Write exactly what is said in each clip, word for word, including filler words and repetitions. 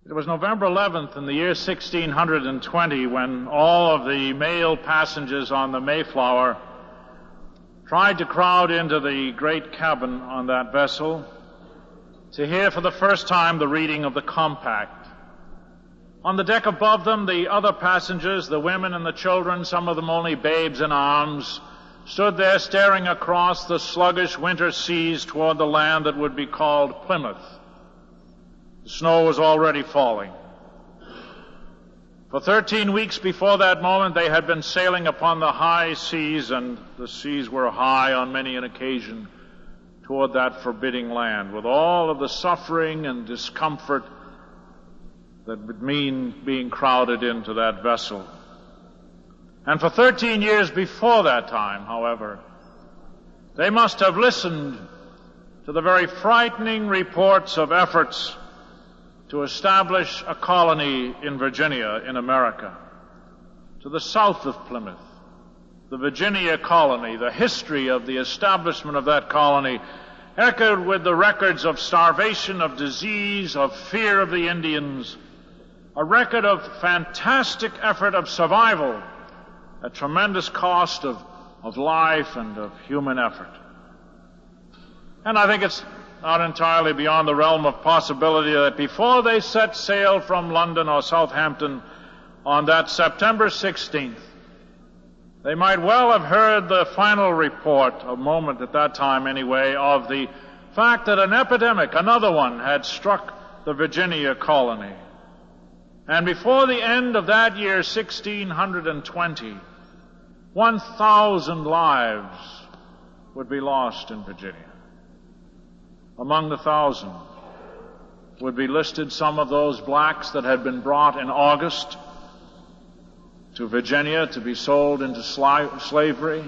It was November eleventh in the year sixteen twenty when all of the male passengers on the Mayflower tried to crowd into the great cabin on that vessel to hear for the first time the reading of the compact. On the deck above them, the other passengers, the women and the children, some of them only babes in arms, stood there staring across the sluggish winter seas toward the land that would be called Plymouth. The snow was already falling. For thirteen weeks before that moment, they had been sailing upon the high seas, and the seas were high on many an occasion toward that forbidding land, with all of the suffering and discomfort that would mean being crowded into that vessel. And for thirteen years before that time, however, they must have listened to the very frightening reports of efforts to establish a colony in Virginia, in America, to the south of Plymouth. The Virginia colony, the history of the establishment of that colony, echoed with the records of starvation, of disease, of fear of the Indians, a record of fantastic effort of survival at tremendous cost of, of life and of human effort. And I think it's not entirely beyond the realm of possibility that before they set sail from London or Southampton on that September sixteenth, they might well have heard the final report, a moment at that time anyway, of the fact that an epidemic, another one, had struck the Virginia colony. And before the end of that year, sixteen twenty, one thousand lives would be lost in Virginia. Among the thousand would be listed some of those blacks that had been brought in August to Virginia to be sold into sli- slavery.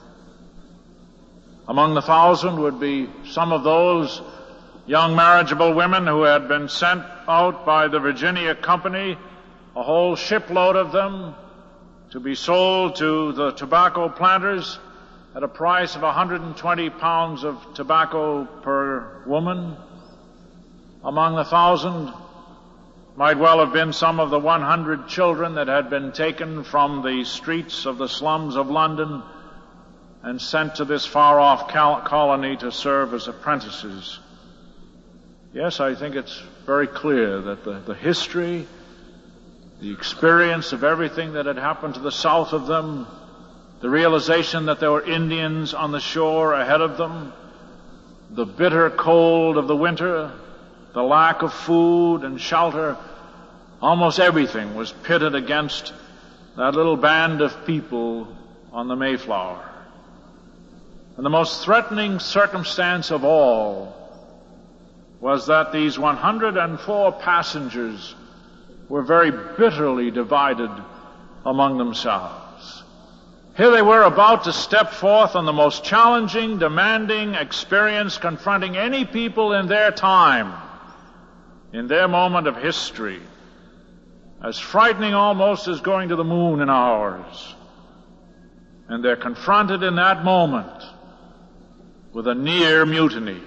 Among the thousand would be some of those young marriageable women who had been sent out by the Virginia Company, a whole shipload of them, to be sold to the tobacco planters at a price of one hundred twenty pounds of tobacco per woman. Among the thousand might well have been some of the one hundred children that had been taken from the streets of the slums of London and sent to this far-off cal- colony to serve as apprentices. Yes, I think it's very clear that the, the history, the experience of everything that had happened to the south of them, the realization that there were Indians on the shore ahead of them, the bitter cold of the winter, the lack of food and shelter, almost everything was pitted against that little band of people on the Mayflower. And the most threatening circumstance of all was that these one hundred four passengers were very bitterly divided among themselves. Here they were about to step forth on the most challenging, demanding experience confronting any people in their time, in their moment of history, as frightening almost as going to the moon in ours. And they're confronted in that moment with a near mutiny.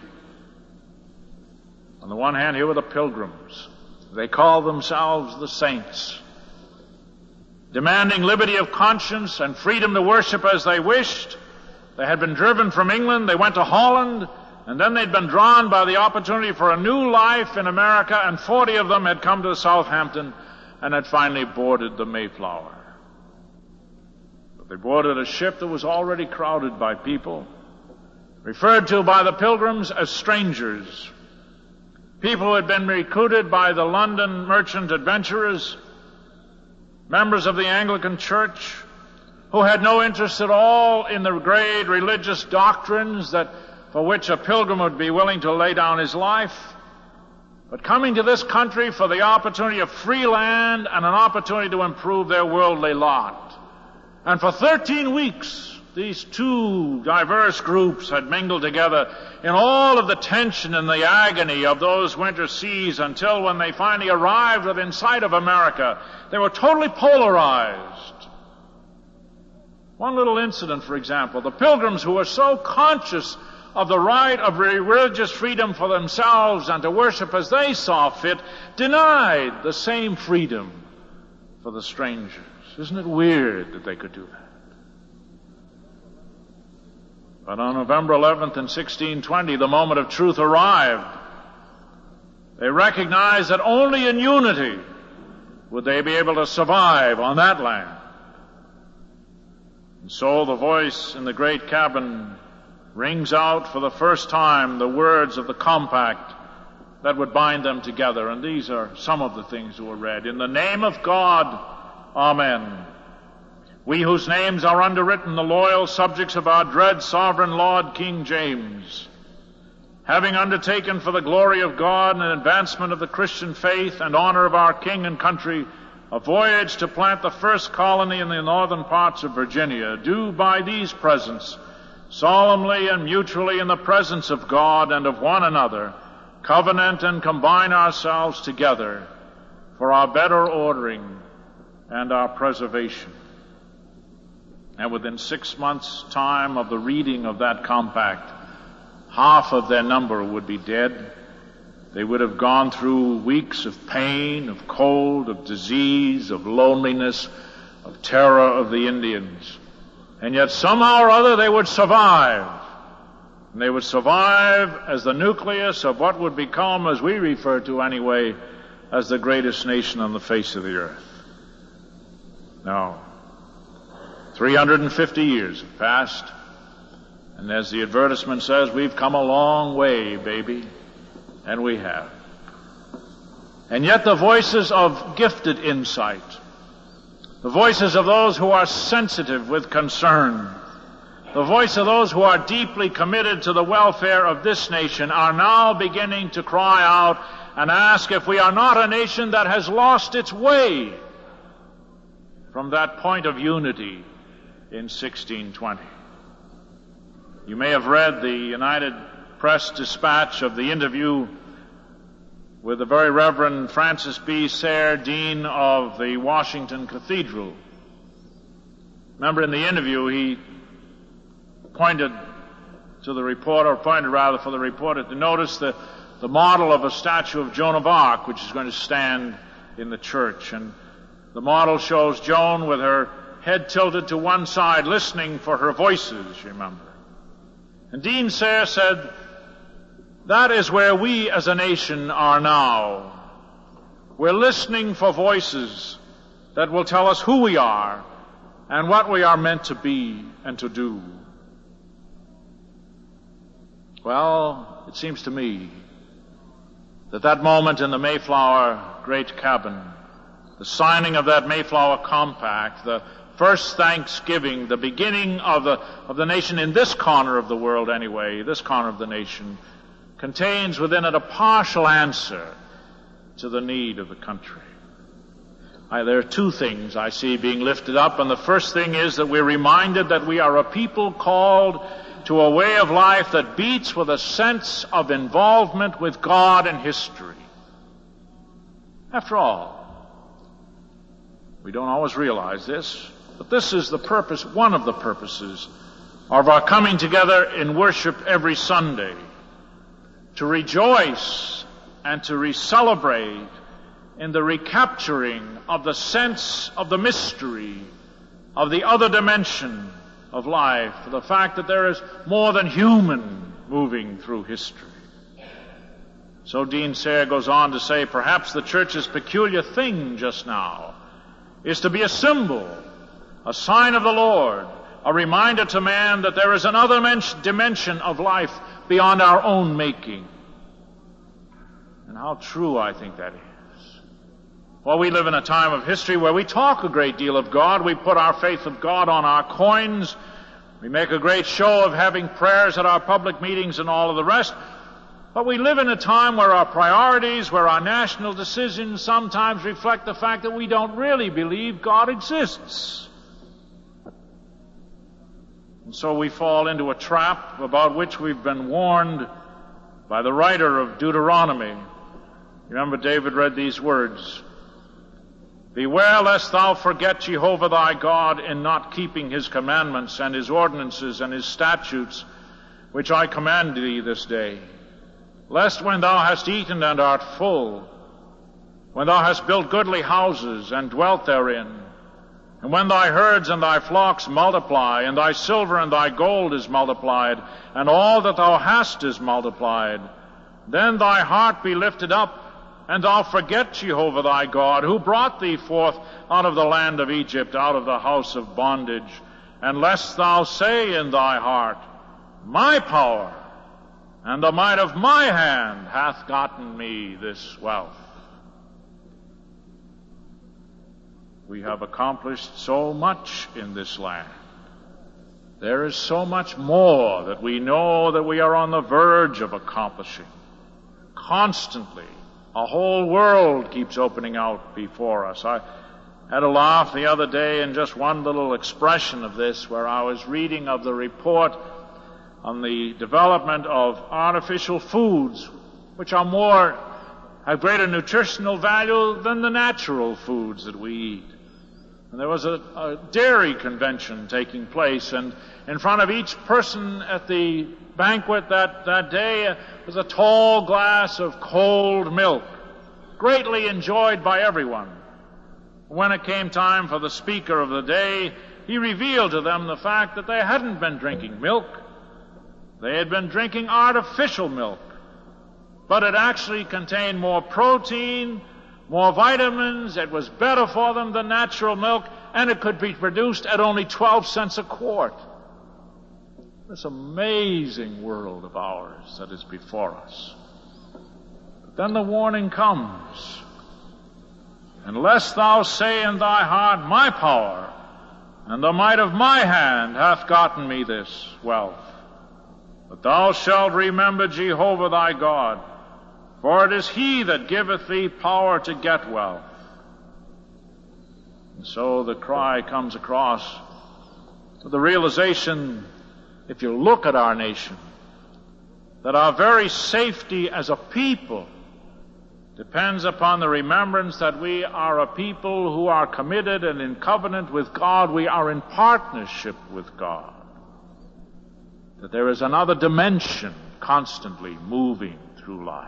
On the one hand, here were the Pilgrims. They called themselves the Saints, demanding liberty of conscience and freedom to worship as they wished. They had been driven from England, they went to Holland, and then they'd been drawn by the opportunity for a new life in America, and forty of them had come to Southampton and had finally boarded the Mayflower. But they boarded a ship that was already crowded by people, referred to by the Pilgrims as strangers, people who had been recruited by the London merchant adventurers, members of the Anglican Church, who had no interest at all in the great religious doctrines that for which a pilgrim would be willing to lay down his life, but coming to this country for the opportunity of free land and an opportunity to improve their worldly lot. And for thirteen weeks, these two diverse groups had mingled together in all of the tension and the agony of those winter seas until when they finally arrived within sight of America, they were totally polarized. One little incident, for example, the Pilgrims, who were so conscious of the right of religious freedom for themselves and to worship as they saw fit, denied the same freedom for the strangers. Isn't it weird that they could do that? But on November eleventh in sixteen twenty, the moment of truth arrived. They recognized that only in unity would they be able to survive on that land. And so the voice in the great cabin rings out for the first time the words of the compact that would bind them together. And these are some of the things that were read. In the name of God, Amen. We whose names are underwritten, the loyal subjects of our dread sovereign Lord King James, having undertaken for the glory of God and advancement of the Christian faith and honor of our king and country a voyage to plant the first colony in the northern parts of Virginia, do by these presents solemnly and mutually in the presence of God and of one another covenant and combine ourselves together for our better ordering and our preservation. And within six months' time of the reading of that compact, half of their number would be dead. They would have gone through weeks of pain, of cold, of disease, of loneliness, of terror of the Indians. And yet somehow or other they would survive. And they would survive as the nucleus of what would become, as we refer to anyway, as the greatest nation on the face of the earth. Now, three hundred fifty years have passed. And as the advertisement says, we've come a long way, baby. And we have. And yet the voices of gifted insight, the voices of those who are sensitive with concern, the voice of those who are deeply committed to the welfare of this nation are now beginning to cry out and ask if we are not a nation that has lost its way from that point of unity in sixteen twenty. You may have read the United Press dispatch of the interview with the very Reverend Francis B. Sayre, Dean of the Washington Cathedral. Remember, in the interview, he pointed to the reporter, pointed rather for the reporter to notice the, the model of a statue of Joan of Arc, which is going to stand in the church. And the model shows Joan with her head tilted to one side, listening for her voices, you remember. And Dean Sayre said, that is where we as a nation are now. We're listening for voices that will tell us who we are and what we are meant to be and to do. Well, it seems to me that that moment in the Mayflower Great Cabin, the signing of that Mayflower Compact, the first Thanksgiving, the beginning of the, of the nation in this corner of the world anyway, this corner of the nation, contains within it a partial answer to the need of the country. I, there are two things I see being lifted up, and the first thing is that we're reminded that we are a people called to a way of life that beats with a sense of involvement with God and history. After all, we don't always realize this, but this is the purpose, one of the purposes of our coming together in worship every Sunday, to rejoice and to re-celebrate in the recapturing of the sense of the mystery of the other dimension of life, the fact that there is more than human moving through history. So Dean Sayre goes on to say, perhaps the church's peculiar thing just now is to be a symbol, a sign of the Lord, a reminder to man that there is another dimension of life beyond our own making. And how true I think that is. Well, we live in a time of history where we talk a great deal of God. We put our faith of God on our coins. We make a great show of having prayers at our public meetings and all of the rest. But we live in a time where our priorities, where our national decisions sometimes reflect the fact that we don't really believe God exists. And so we fall into a trap about which we've been warned by the writer of Deuteronomy. Remember, David read these words, beware lest thou forget Jehovah thy God in not keeping his commandments and his ordinances and his statutes, which I command thee this day, lest when thou hast eaten and art full, when thou hast built goodly houses and dwelt therein, and when thy herds and thy flocks multiply, and thy silver and thy gold is multiplied, and all that thou hast is multiplied, then thy heart be lifted up, and thou forget Jehovah thy God, who brought thee forth out of the land of Egypt, out of the house of bondage. And lest thou say in thy heart, my power and the might of my hand hath gotten me this wealth. We have accomplished so much in this land. There is so much more that we know that we are on the verge of accomplishing. Constantly, a whole world keeps opening out before us. I had a laugh the other day in just one little expression of this, where I was reading of the report on the development of artificial foods, which are more, have greater nutritional value than the natural foods that we eat. And there was a, a dairy convention taking place, and in front of each person at the banquet that, that day uh, was a tall glass of cold milk, greatly enjoyed by everyone. When it came time for the speaker of the day, he revealed to them the fact that they hadn't been drinking milk. They had been drinking artificial milk, but it actually contained more protein, more vitamins, it was better for them than natural milk, and it could be produced at only twelve cents a quart. This amazing world of ours that is before us. But then the warning comes. Unless thou say in thy heart, my power and the might of my hand hath gotten me this wealth. But thou shalt remember Jehovah thy God, for it is he that giveth thee power to get wealth. And so the cry comes across to the realization, if you look at our nation, that our very safety as a people depends upon the remembrance that we are a people who are committed and in covenant with God. We are in partnership with God. That there is another dimension constantly moving through life.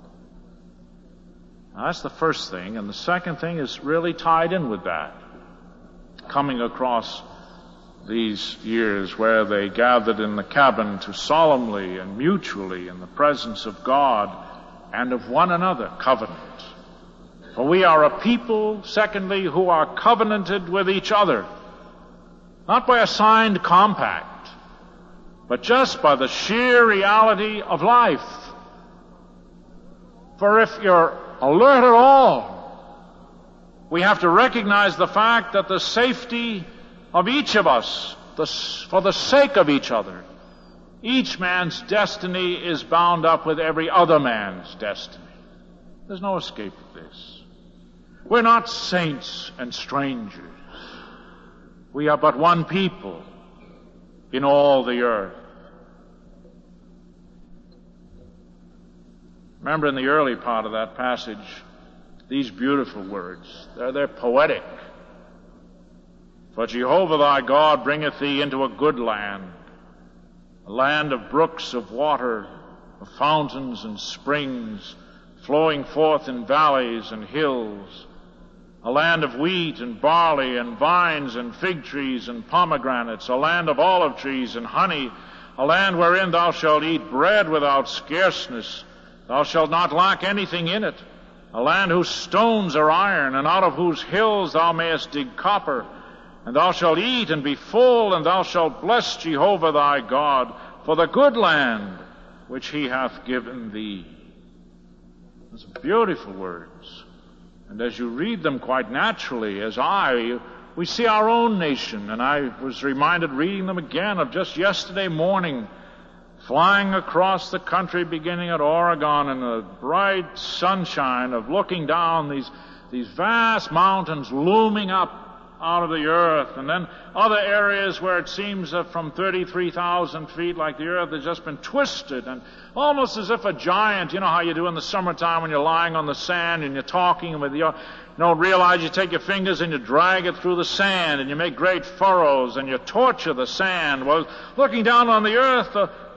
Now, that's the first thing, and the second thing is really tied in with that. Coming across these years where they gathered in the cabin to solemnly and mutually in the presence of God and of one another covenant. For we are a people, secondly, who are covenanted with each other, not by a signed compact, but just by the sheer reality of life. For if you're alert at all, we have to recognize the fact that the safety of each of us, the, for the sake of each other, each man's destiny is bound up with every other man's destiny. There's no escape of this. We're not saints and strangers. We are but one people in all the earth. Remember in the early part of that passage, these beautiful words. They're, they're poetic. For Jehovah thy God bringeth thee into a good land, a land of brooks of water, of fountains and springs, flowing forth in valleys and hills, a land of wheat and barley and vines and fig trees and pomegranates, a land of olive trees and honey, a land wherein thou shalt eat bread without scarceness, thou shalt not lack anything in it, a land whose stones are iron, and out of whose hills thou mayest dig copper, and thou shalt eat and be full, and thou shalt bless Jehovah thy God for the good land which he hath given thee. Those are beautiful words. And as you read them quite naturally, as I, we see our own nation. And I was reminded reading them again of just yesterday morning, flying across the country beginning at Oregon in the bright sunshine of looking down these, these vast mountains looming up out of the earth, and then other areas where it seems that from thirty-three thousand feet, like the earth has just been twisted, and almost as if a giant, you know how you do in the summertime when you're lying on the sand and you're talking with your, you don't realize you take your fingers and you drag it through the sand and you make great furrows and you torture the sand. Well, looking down on the earth, the,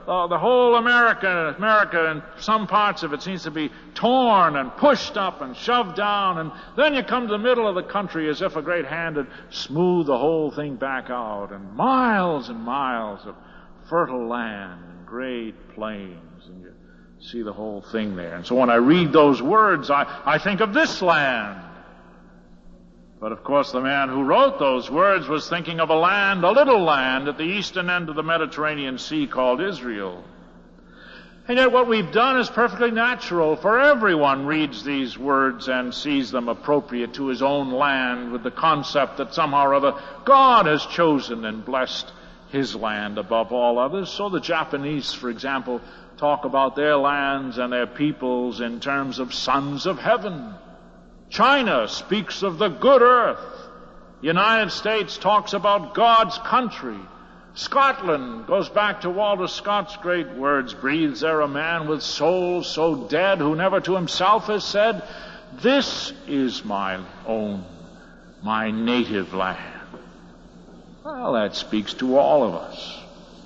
uh, the whole America, America and some parts of it seems to be torn and pushed up and shoved down. And then you come to the middle of the country as if a great hand had smoothed the whole thing back out. And miles and miles of fertile land and great plains. And you see the whole thing there. And so when I read those words, I, I think of this land. But of course the man who wrote those words was thinking of a land, a little land at the eastern end of the Mediterranean Sea called Israel. And yet what we've done is perfectly natural, for everyone reads these words and sees them appropriate to his own land with the concept that somehow or other God has chosen and blessed his land above all others. So the Japanese, for example, talk about their lands and their peoples in terms of sons of heaven. China speaks of the good earth. The United States talks about God's country. Scotland goes back to Walter Scott's great words, breathes there a man with soul so dead who never to himself has said, this is my own, my native land. Well, that speaks to all of us.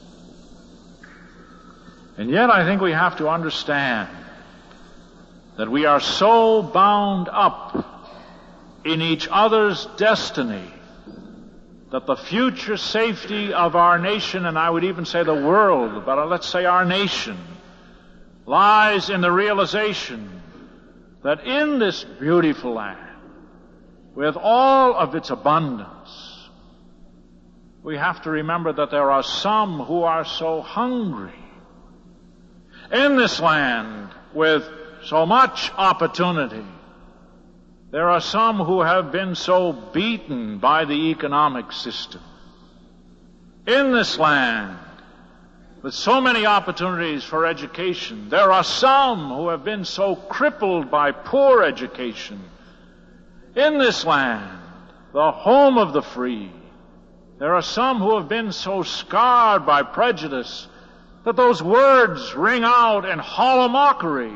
And yet I think we have to understand that we are so bound up in each other's destiny that the future safety of our nation, and I would even say the world, but let's say our nation, lies in the realization that in this beautiful land, with all of its abundance, we have to remember that there are some who are so hungry. In this land, with so much opportunity, there are some who have been so beaten by the economic system. In this land, with so many opportunities for education, there are some who have been so crippled by poor education. In this land, the home of the free, there are some who have been so scarred by prejudice that those words ring out in hollow mockery.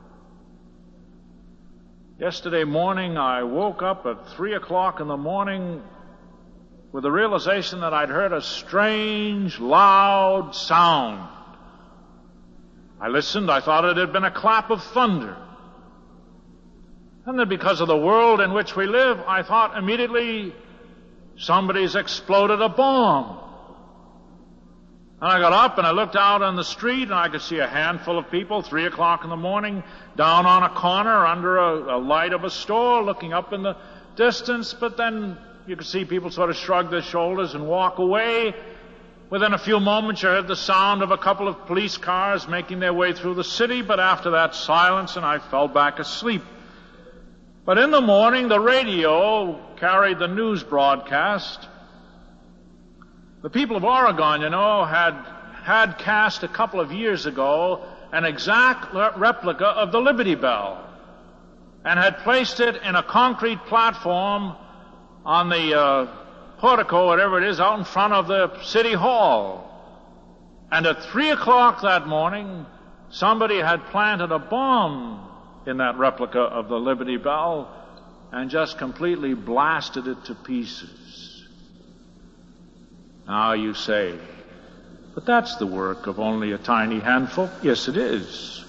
Yesterday morning, I woke up at three o'clock in the morning with the realization that I'd heard a strange, loud sound. I listened. I thought it had been a clap of thunder. And then because of the world in which we live, I thought immediately somebody's exploded a bomb. And I got up and I looked out on the street and I could see a handful of people, three o'clock in the morning, down on a corner under a, a light of a store, looking up in the distance. But then you could see people sort of shrug their shoulders and walk away. Within a few moments, you heard the sound of a couple of police cars making their way through the city. But after that, silence, and I fell back asleep. But in the morning, the radio carried the news broadcast. The people of Oregon, you know, had had cast a couple of years ago an exact replica of the Liberty Bell and had placed it in a concrete platform on the uh, portico, whatever it is, out in front of the city hall. And at three o'clock that morning, somebody had planted a bomb in that replica of the Liberty Bell and just completely blasted it to pieces. Now you say, but that's the work of only a tiny handful. Yes, it is.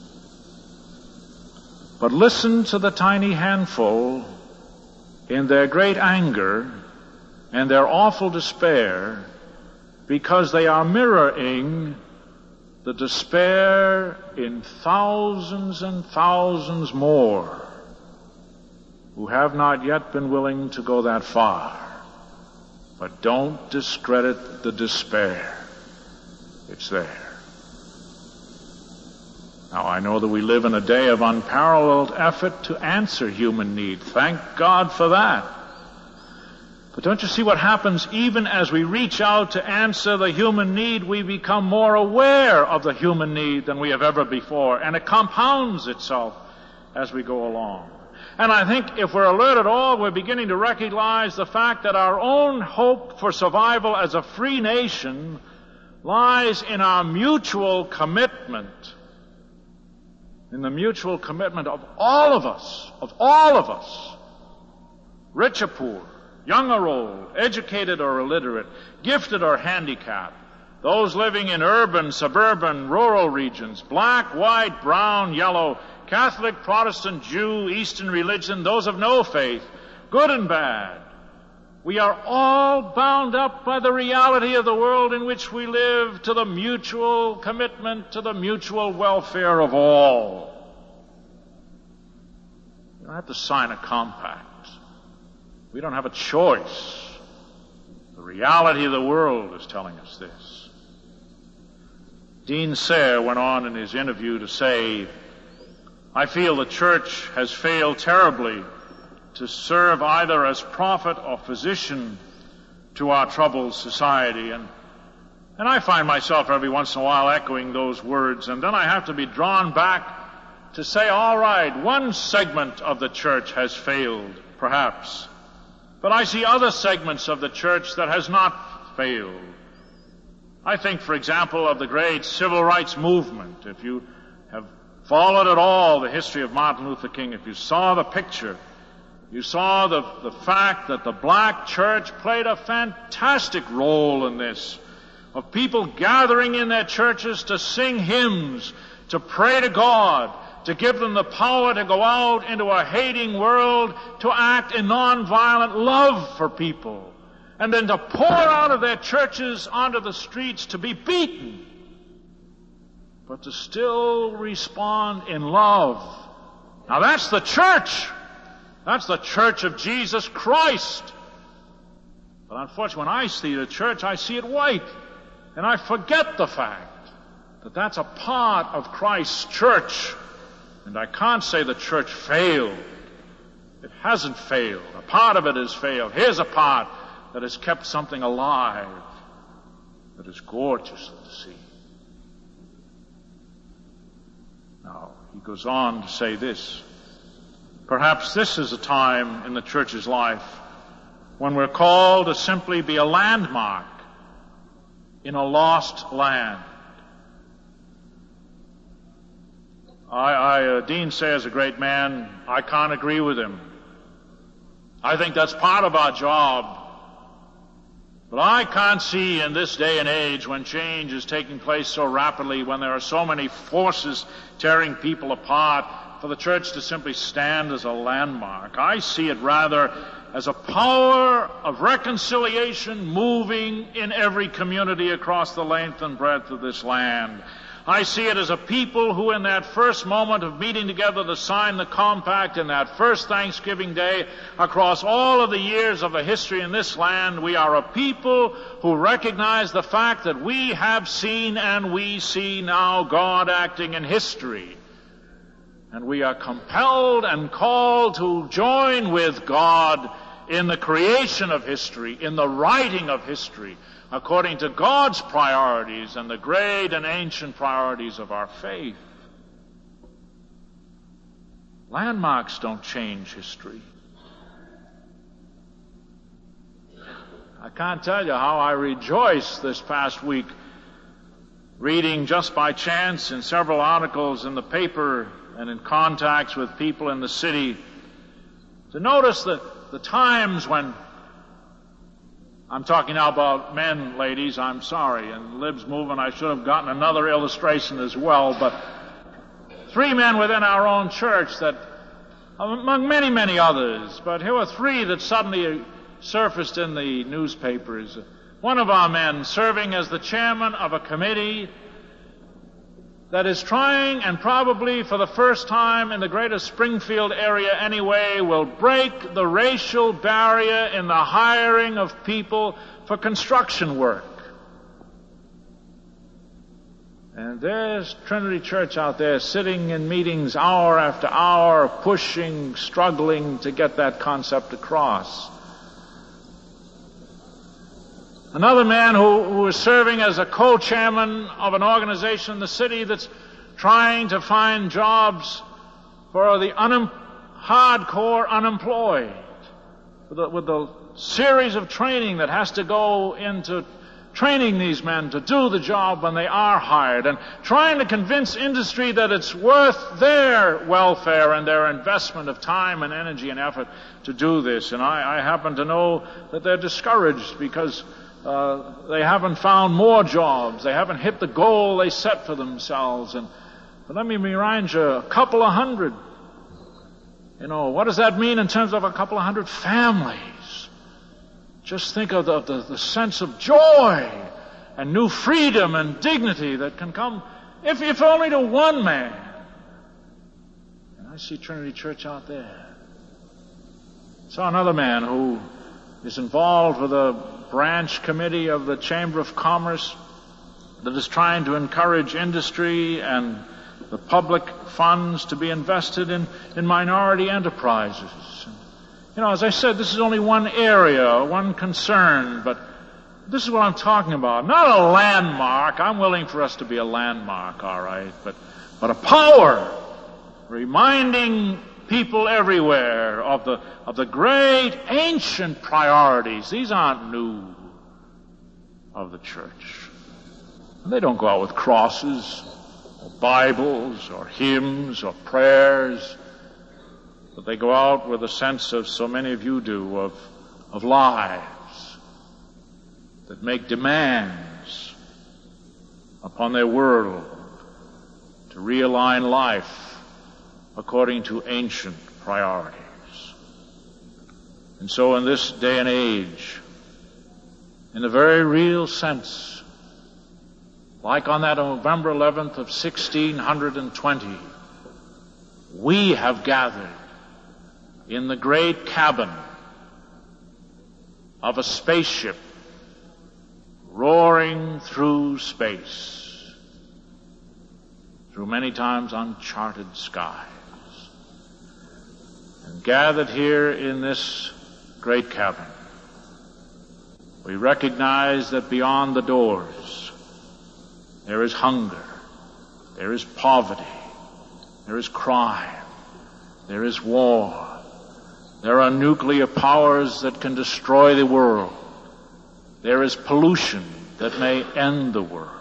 But listen to the tiny handful in their great anger and their awful despair, because they are mirroring the despair in thousands and thousands more who have not yet been willing to go that far. But don't discredit the despair. It's there. Now, I know that we live in a day of unparalleled effort to answer human need. Thank God for that. But don't you see what happens even as we reach out to answer the human need? We become more aware of the human need than we have ever before, and it compounds itself as we go along. And I think if we're alert at all, we're beginning to recognize the fact that our own hope for survival as a free nation lies in our mutual commitment, in the mutual commitment of all of us, of all of us, rich or poor, young or old, educated or illiterate, gifted or handicapped, those living in urban, suburban, rural regions, black, white, brown, yellow, Catholic, Protestant, Jew, Eastern religion, those of no faith, good and bad. We are all bound up by the reality of the world in which we live to the mutual commitment to the mutual welfare of all. We don't have to sign a compact. We don't have a choice. The reality of the world is telling us this. Dean Sayre went on in his interview to say, I feel the church has failed terribly to serve either as prophet or physician to our troubled society. And, and I find myself every once in a while echoing those words, and then I have to be drawn back to say, all right, one segment of the church has failed, perhaps, but I see other segments of the church that has not failed. I think, for example, of the great civil rights movement. If you have followed at all the history of Martin Luther King, if you saw the picture, you saw the, the fact that the black church played a fantastic role in this, of people gathering in their churches to sing hymns, to pray to God, to give them the power to go out into a hating world, to act in nonviolent love for people, and then to pour out of their churches onto the streets to be beaten, but to still respond in love. Now that's the church. That's the church of Jesus Christ. But unfortunately, when I see the church, I see it white. And I forget the fact that that's a part of Christ's church. And I can't say the church failed. It hasn't failed. A part of it has failed. Here's a part that has kept something alive that is gorgeous to see. Now, he goes on to say this. Perhaps this is a time in the church's life when we're called to simply be a landmark in a lost land. I, I uh, Dean Sayre is a great man. I can't agree with him. I think that's part of our job. But I can't see in this day and age, when change is taking place so rapidly, when there are so many forces tearing people apart, for the church to simply stand as a landmark. I see it rather as a power of reconciliation moving in every community across the length and breadth of this land. I see it as a people who, in that first moment of meeting together to sign the compact, in that first Thanksgiving Day, across all of the years of the history in this land, we are a people who recognize the fact that we have seen and we see now God acting in history. And we are compelled and called to join with God in the creation of history, in the writing of history, according to God's priorities and the great and ancient priorities of our faith. Landmarks don't change history. I can't tell you how I rejoiced this past week reading just by chance in several articles in the paper and in contacts with people in the city to notice that the times when, I'm talking now about men, ladies, I'm sorry, and Lib's movement, I should have gotten another illustration as well, but three men within our own church that, among many, many others, but here were three that suddenly surfaced in the newspapers. One of our men serving as the chairman of a committee that is trying, and probably for the first time in the greater Springfield area anyway, will break the racial barrier in the hiring of people for construction work. And there's Trinity Church out there sitting in meetings hour after hour, pushing, struggling to get that concept across. Another man who, who is serving as a co-chairman of an organization in the city that's trying to find jobs for the un- hardcore unemployed, with the, with the series of training that has to go into training these men to do the job when they are hired, and trying to convince industry that it's worth their welfare and their investment of time and energy and effort to do this. And I, I happen to know that they're discouraged because uh, they haven't found more jobs. They haven't hit the goal they set for themselves. And but let me remind you, a couple of hundred. You know, what does that mean in terms of a couple of hundred families? Just think of the, the, the sense of joy and new freedom and dignity that can come, if, if only to one man. And I see Trinity Church out there. I saw another man who is involved with a branch committee of the Chamber of Commerce that is trying to encourage industry and the public funds to be invested in, in minority enterprises. And, you know, as I said, this is only one area, one concern, but this is what I'm talking about. Not a landmark. I'm willing for us to be a landmark, all right, but, but a power reminding people everywhere of the, of the great ancient priorities. These aren't new of the church. And they don't go out with crosses or Bibles or hymns or prayers, but they go out with a sense of, so many of you do, of, of lives that make demands upon their world to realign life according to ancient priorities. And so in this day and age, in a very real sense, like on that November eleventh of sixteen twenty, we have gathered in the great cabin of a spaceship roaring through space, through many times uncharted skies. And gathered here in this great cabin, we recognize that beyond the doors there is hunger, there is poverty, there is crime, there is war, there are nuclear powers that can destroy the world, there is pollution that may end the world.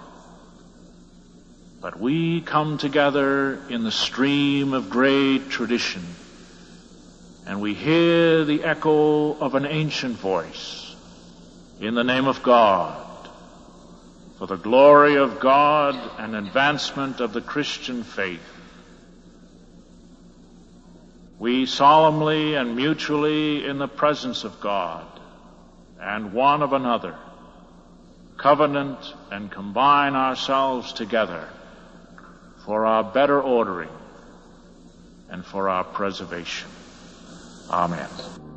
But we come together in the stream of great tradition, and we hear the echo of an ancient voice in the name of God, for the glory of God and advancement of the Christian faith. We solemnly and mutually in the presence of God and one of another covenant and combine ourselves together for our better ordering and for our preservation. Amen.